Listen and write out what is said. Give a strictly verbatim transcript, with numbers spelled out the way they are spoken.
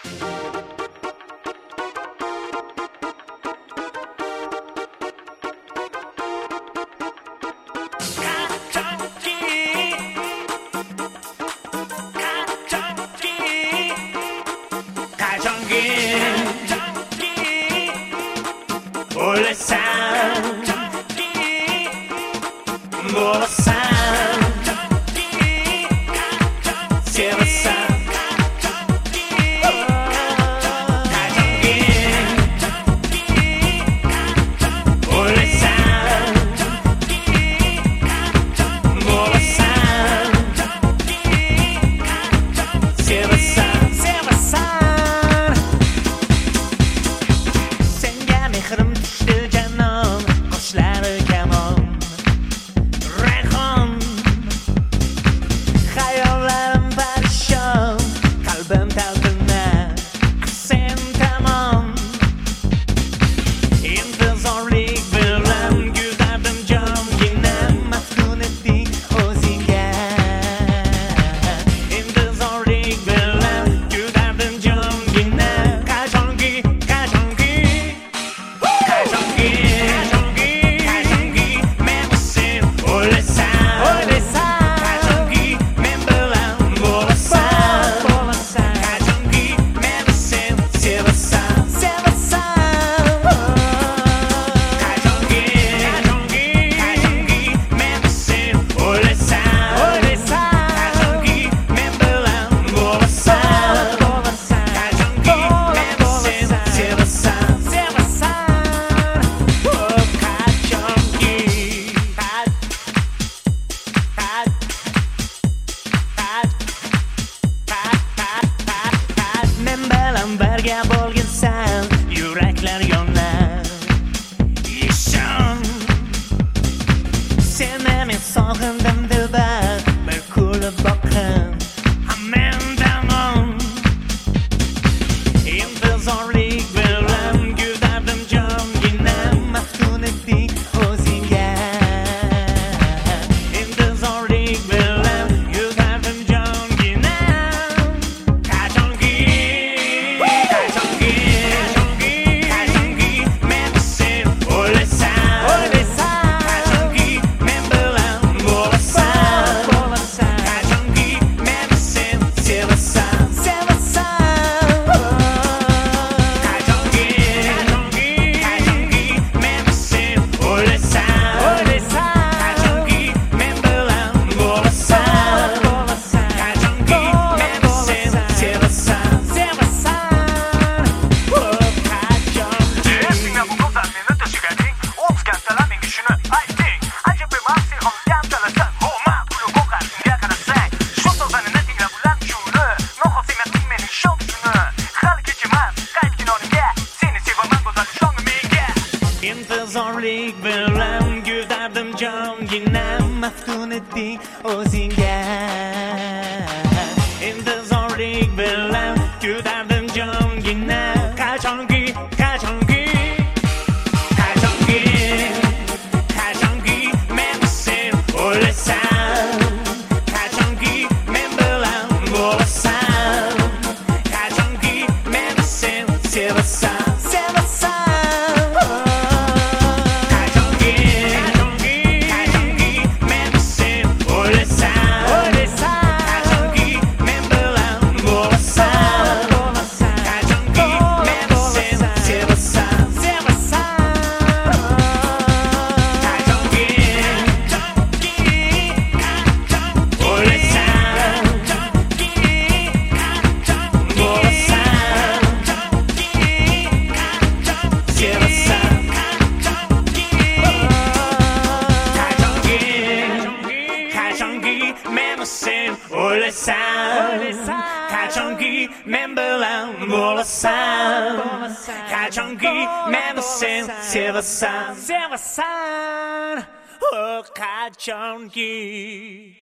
Olasan, bolasan, sevasan, kajangin, olasan, bolasan, sevasan, sevasan. Senga mehrim tushdi janon, qoshlari kamon, rayhon. Xayollarim parishon, qalbim talpinar sen tomon. Intizorlik bilan kuzadim jongina, maftun etding o'zingga. Intizorlik bilan kuzadim jongina, qachonki, qachonki birga bo'lginsan, yuraklar yonar. Ishon, seni men sog'indim dilbar, bir kulib boqim, men damon. Intizorlik bilan kuzadim jongina, maftun etding o'zingga. Intizorlik bilan kuzadim jongina, qachonki intizorlik bilan kuzadim jongina, maftun etding o'zingga. Intizorlik bilan kuzadim jongina, qachonki, qachonki, qachonki, qachonki men sen o'lasan, qachonki men bilan bo'lasan, qachonki men sen sevasan. Qachonki men bilan bo'lasan, qachonki meni sen sevasan, sevasan, oh qachonki.